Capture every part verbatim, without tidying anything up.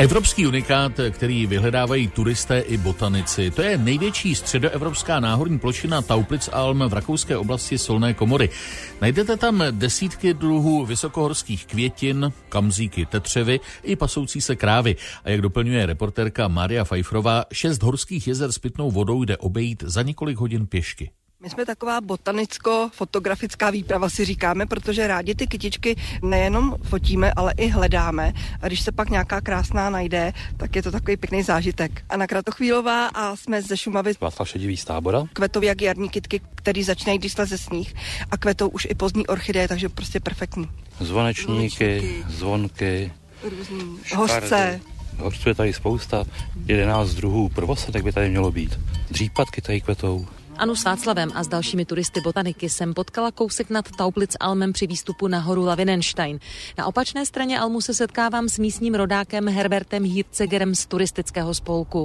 Evropský unikát, který vyhledávají turisté i botanici. To je největší středoevropská náhorní plošina Tauplitzalm v rakouské oblasti Solné komory. Najdete tam desítky druhů vysokohorských květin, kamzíky, tetřevy i pasoucí se krávy. A jak doplňuje reportérka Mária Pfeifferová, šest horských jezer s pitnou vodou jde obejít za několik hodin pěšky. My jsme taková botanicko-fotografická výprava, si říkáme, protože rádi ty kytičky nejenom fotíme, ale i hledáme. A když se pak nějaká krásná najde, tak je to takový pěkný zážitek. Anna Kratochvílová a jsme ze Šumavy. Václav Šedivý z Tábora. Kvetou jak jarní kytky, který začínají, když sleze sníh, a kvetou už i pozdní orchideje, takže prostě perfektní. Zvonečníky, Zvonečníky zvonky, různý hořce. Hořců je tady spousta, jedenáct druhů prvosadek by tady mělo být. Dřípatky tady kvetou. Anu s Václavem a s dalšími turisty botaniky jsem potkala kousek nad Tauplitzalmem při výstupu na horu Lavinenstein. Na opačné straně almu se setkávám s místním rodákem Herbertem Hirzegerem z turistického spolku.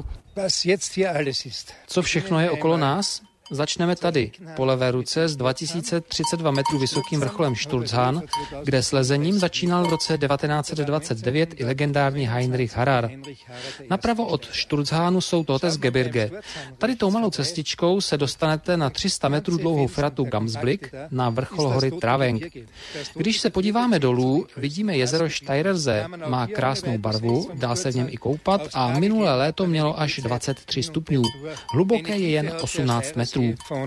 Co všechno je okolo nás? Začneme tady, po levé ruce s dva tisíce třicet dva metrů vysokým vrcholem Sturzhahn, kde slezením začínal v roce devatenáct set dvacet devět i legendární Heinrich Harrar. Napravo od Sturzhahnu jsou Totesgebirge. Tady tou malou cestičkou se dostanete na tři sta metrů dlouhou fratu Gamsblick na vrchol hory Traveng. Když se podíváme dolů, vidíme jezero Steirersee. Má krásnou barvu, dá se v něm i koupat a minulé léto mělo až dvacet tři stupňů. Hluboké je jen osmnáct metrů.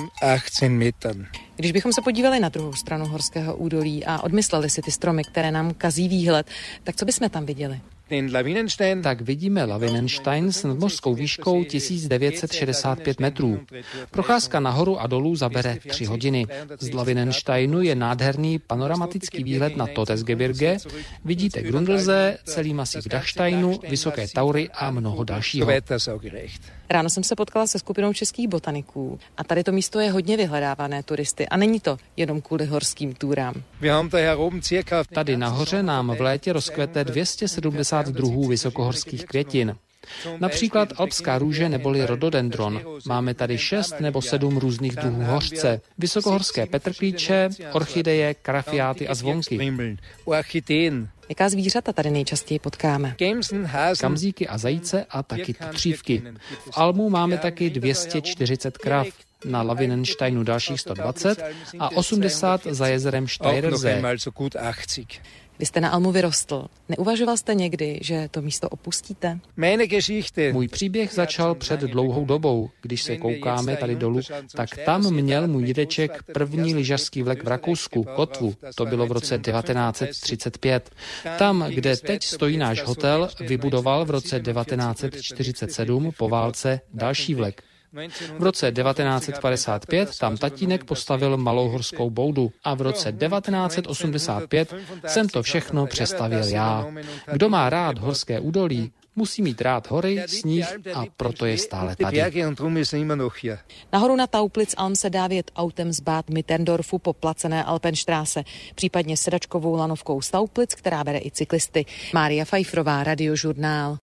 Když bychom se podívali na druhou stranu horského údolí a odmysleli si ty stromy, které nám kazí výhled, tak co bychom tam viděli? Tak vidíme Lavinenstein s nadmořskou výškou tisíc devět set šedesát pět metrů. Procházka nahoru a dolů zabere tři hodiny. Z Lavinensteinu je nádherný panoramatický výhled na Totesgebirge. Vidíte Grundlsee, celý masiv Dachsteinu, vysoké Taury a mnoho dalšího. Ráno jsem se potkala se skupinou českých botaniků a tady to místo je hodně vyhledávané turisty a není to jenom kvůli horským túrám. Tady nahoře nám v létě rozkvete dvě stě sedmdesát druhů vysokohorských květin. Například alpská růže neboli rhododendron. Máme tady šest nebo sedm různých druhů hořce, vysokohorské petrklíče, orchideje, karafiáty a zvonky. Jaká zvířata tady nejčastěji potkáme? Kamzíky a zajíce a taky tetřívky. V almu máme taky dvě stě čtyřicet krav, na Lavinensteinu dalších sto dvacet a osmdesát za jezerem Steirersee. Vy jste na almu vyrostl. Neuvažoval jste někdy, že to místo opustíte? Můj příběh začal před dlouhou dobou. Když se koukáme tady dolů, tak tam měl můj dědeček první lyžařský vlek v Rakousku, Kotvu. To bylo v roce devatenáct set třicet pět. Tam, kde teď stojí náš hotel, vybudoval v roce devatenáct set čtyřicet sedm po válce další vlek. V roce devatenáct set padesát pět tam tatínek postavil malou horskou boudu a v roce devatenáct set osmdesát pět jsem to všechno přestavěl já. Kdo má rád horské údolí, musí mít rád hory, sníh a proto je stále tady. Nahoru na Tauplitzalm se dá vjet autem z Bad Mitterndorfu po placené Alpenstraße, případně sedačkovou lanovkou z Tauplitz, která bere i cyklisty. Mária Pfeifferová, Radiožurnál.